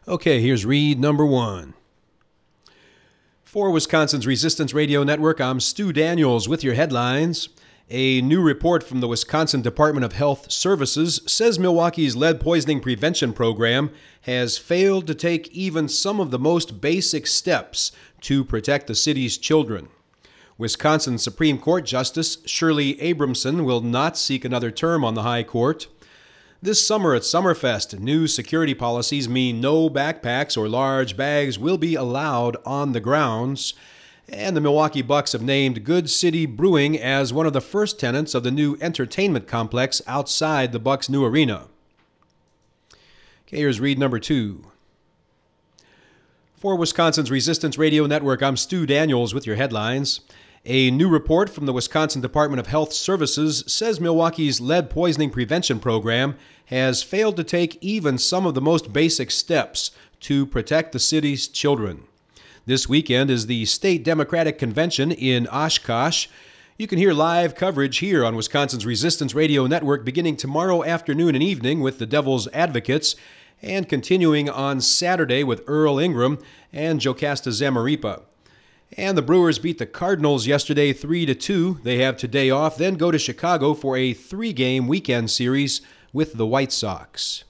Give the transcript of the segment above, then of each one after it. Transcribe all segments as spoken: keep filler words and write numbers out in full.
Okay, here's read number one. For Wisconsin's Resistance Radio Network, I'm Stu Daniels with your headlines. A new report from the Wisconsin Department of Health Services says Milwaukee's lead poisoning prevention program has failed to take even some of the most basic steps to protect the city's children. Wisconsin Supreme Court Justice Shirley Abramson will not seek another term on the High Court. This summer at Summerfest, new security policies mean no backpacks or large bags will be allowed on the grounds. And the Milwaukee Bucks have named Good City Brewing as one of the first tenants of the new entertainment complex outside the Bucks' new arena. Okay, here's read number two. For Wisconsin's Resistance Radio Network, I'm Stu Daniels with your headlines. A new report from the Wisconsin Department of Health Services says Milwaukee's lead poisoning prevention program has failed to take even some of the most basic steps to protect the city's children. This weekend is the State Democratic Convention in Oshkosh. You can hear live coverage here on Wisconsin's Resistance Radio Network beginning tomorrow afternoon and evening with the Devil's Advocates and continuing on Saturday with Earl Ingram and Jocasta Zamarripa. And the Brewers beat the Cardinals yesterday three to two. They have today off, then go to Chicago for a three-game weekend series with the White Sox.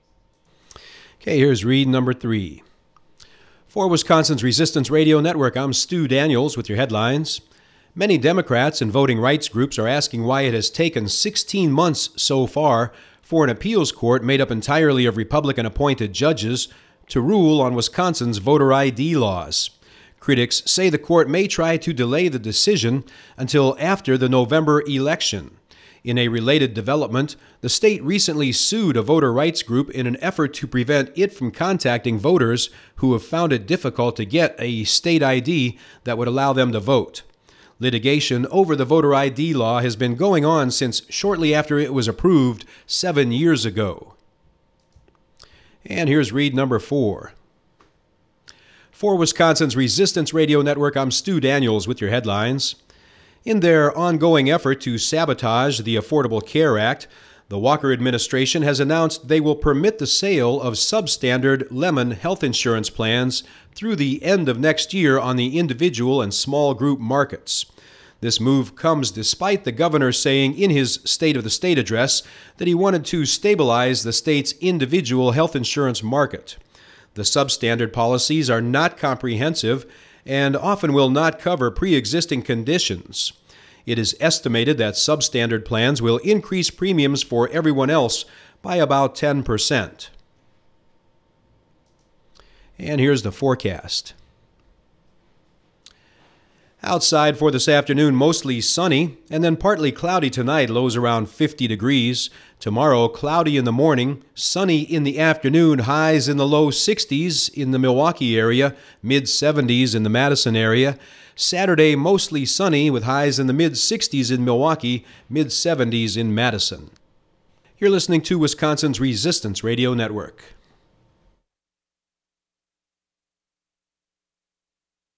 Okay, here's read number three. For Wisconsin's Resistance Radio Network, I'm Stu Daniels with your headlines. Many Democrats and voting rights groups are asking why it has taken sixteen months so far for an appeals court made up entirely of Republican-appointed judges to rule on Wisconsin's voter I D laws. Critics say the court may try to delay the decision until after the November election. In a related development, the state recently sued a voter rights group in an effort to prevent it from contacting voters who have found it difficult to get a state I D that would allow them to vote. Litigation over the voter I D law has been going on since shortly after it was approved seven years ago. And here's read number four. For Wisconsin's Resistance Radio Network, I'm Stu Daniels with your headlines. In their ongoing effort to sabotage the Affordable Care Act, the Walker administration has announced they will permit the sale of substandard Lemon health insurance plans through the end of next year on the individual and small group markets. This move comes despite the governor saying in his State of the State address that he wanted to stabilize the state's individual health insurance market. The substandard policies are not comprehensive and often will not cover pre-existing conditions. It is estimated that substandard plans will increase premiums for everyone else by about ten percent. And here's the forecast. Outside for this afternoon, mostly sunny, and then partly cloudy tonight, lows around fifty degrees. Tomorrow, cloudy in the morning, sunny in the afternoon, highs in the low sixties in the Milwaukee area, mid seventies in the Madison area. Saturday, mostly sunny with highs in the mid sixties in Milwaukee, mid seventies in Madison. You're listening to Wisconsin's Resistance Radio Network.